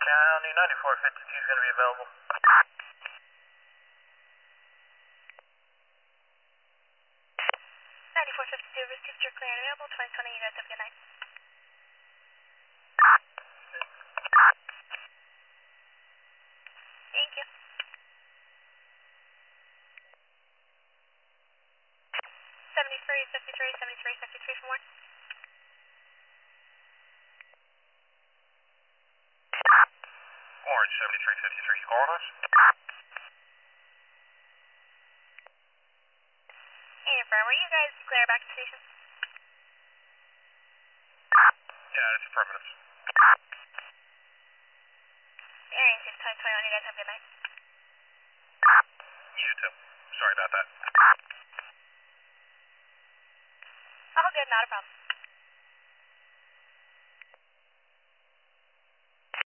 County 9452 is going to be available. 9452, received your clear and available, 2020, you guys have a good night. Thank you. 73 for more. Orange 7353, you calling us? Hey, affirm, were you guys clear back to station? Yeah, it's affirmative. Area 6, 2021, you guys have a good night. You too. Sorry about that. All good, not a problem.